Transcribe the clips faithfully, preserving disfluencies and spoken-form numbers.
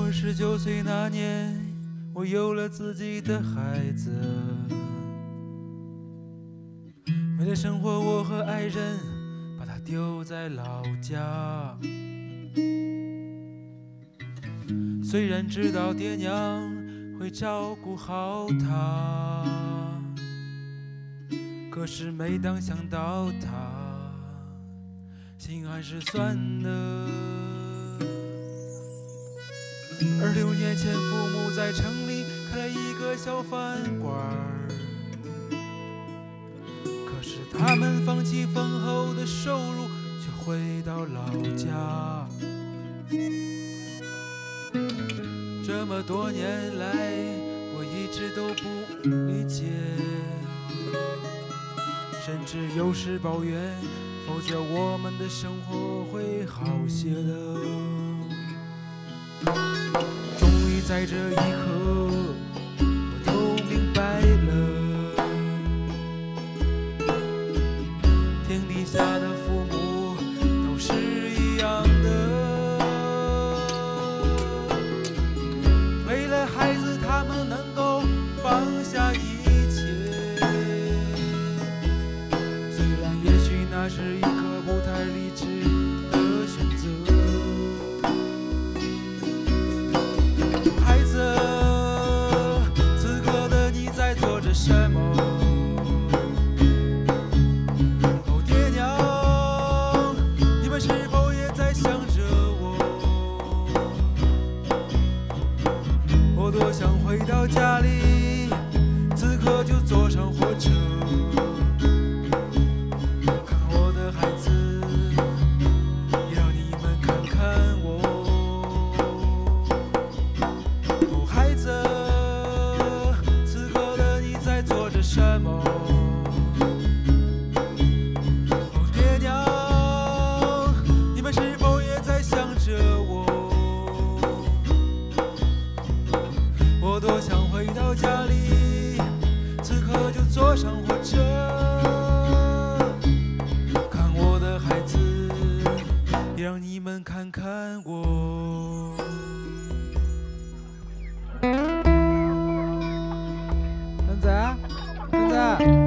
我十九岁那年，我有了自己的孩子。为了生活，我和爱人把他丢在老家。虽然知道爹娘会照顾好他，可是每当想到他，心还是酸的。二六年前，父母在城里开了一个小饭馆，可是他们放弃丰厚的收入，却回到老家。这么多年来，我一直都不理解，甚至有时抱怨，否则我们的生活会好些的。终于在这一刻，我都明白了，天底下的父母都是一样的。为了孩子，他们能够放下一切，虽然也许那是一个不太理智的选择。孩子，此刻的你在做着什么？哦，爹娘，你们是否也在想着我？我多想回到家里，此刻就坐上火车，看我的孩子，也让你们看看我。哦，孩子，此刻的你在做着什么？哦，爹娘，你们是否也在想着我？我多想回到家里，此刻就坐上火车，看我的孩子，也让你们看看我。 孙子，孙子。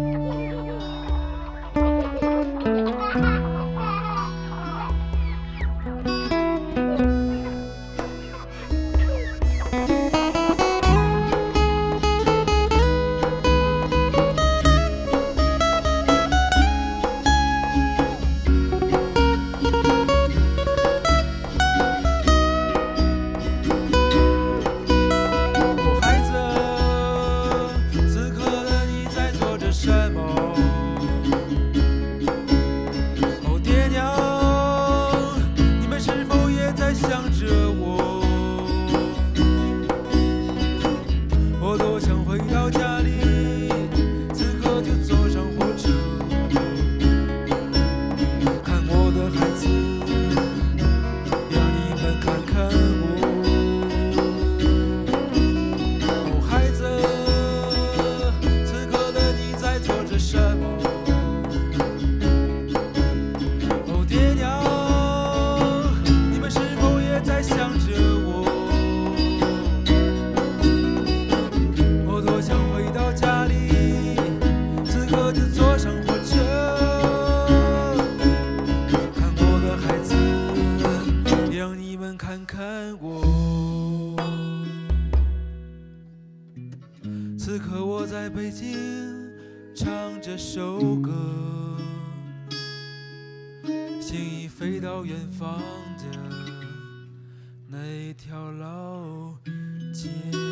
此刻我在北京唱这首歌，心已飞到远方的那条老街。